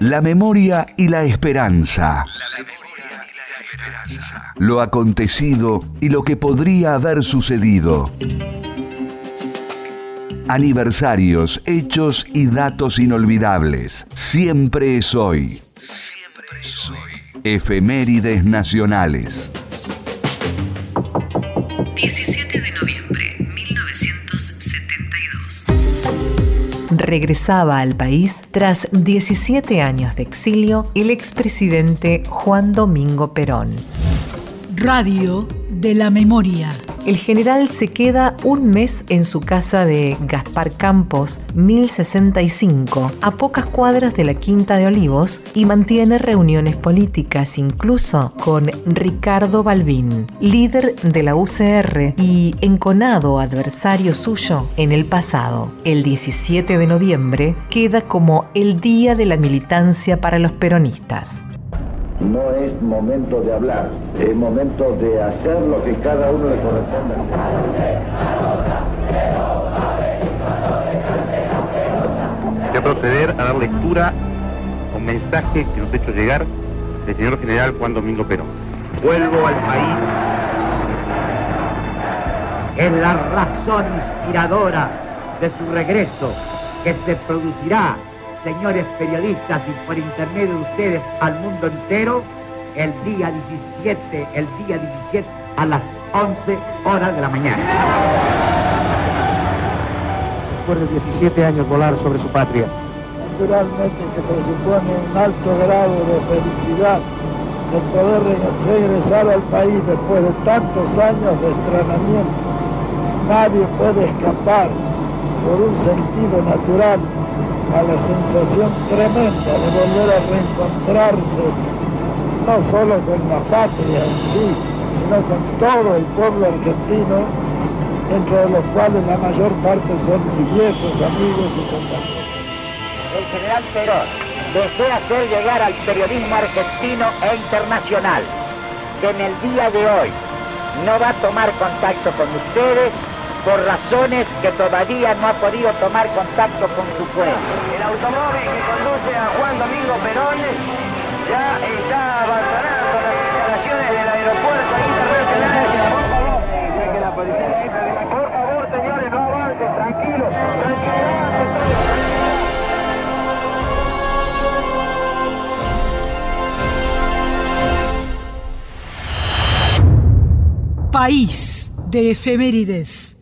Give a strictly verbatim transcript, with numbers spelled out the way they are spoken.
La memoria y la esperanza. Lo acontecido y lo que podría haber sucedido. Aniversarios, hechos y datos inolvidables. Siempre es hoy. Siempre es hoy. Efemérides nacionales. diecisiete de noviembre de mil novecientos setenta y dos. Regresaba al país tras diecisiete años de exilio el expresidente Juan Domingo Perón. Radio de la Memoria. El general se queda un mes en su casa de Gaspar Campos, mil sesenta y cinco, a pocas cuadras de la Quinta de Olivos, y mantiene reuniones políticas incluso con Ricardo Balbín, líder de la U C R y enconado adversario suyo en el pasado. El diecisiete de noviembre queda como el día de la militancia para los peronistas. No es momento de hablar, es momento de hacer lo que cada uno le corresponde. Voy a proceder a dar lectura a un mensaje que nos ha hecho llegar el señor general Juan Domingo Perón. Vuelvo al país. Es la razón inspiradora de su regreso, que se producirá, señores periodistas, y por intermedio de ustedes al mundo entero, el día diecisiete, el día diecisiete a las once horas de la mañana. Después de diecisiete años volar sobre su patria. Naturalmente que presupone un alto grado de felicidad el poder re- regresar al país después de tantos años de estranamiento. Nadie puede escapar por un sentido natural a la sensación tremenda de volver a reencontrarse no solo con la patria en sí, sino con todo el pueblo argentino, dentro de los cuales la mayor parte son mis viejos amigos y compañeros. El general Perón desea hacer llegar al periodismo argentino e internacional que en el día de hoy no va a tomar contacto con ustedes por razones que todavía no ha podido tomar contacto con su pueblo. El automóvil que conduce a Juan Domingo Perón ya está abandonando las instalaciones del aeropuerto internacional. Por favor, que la policía, por favor, señores, no avancen, tranquilos, País de efemérides.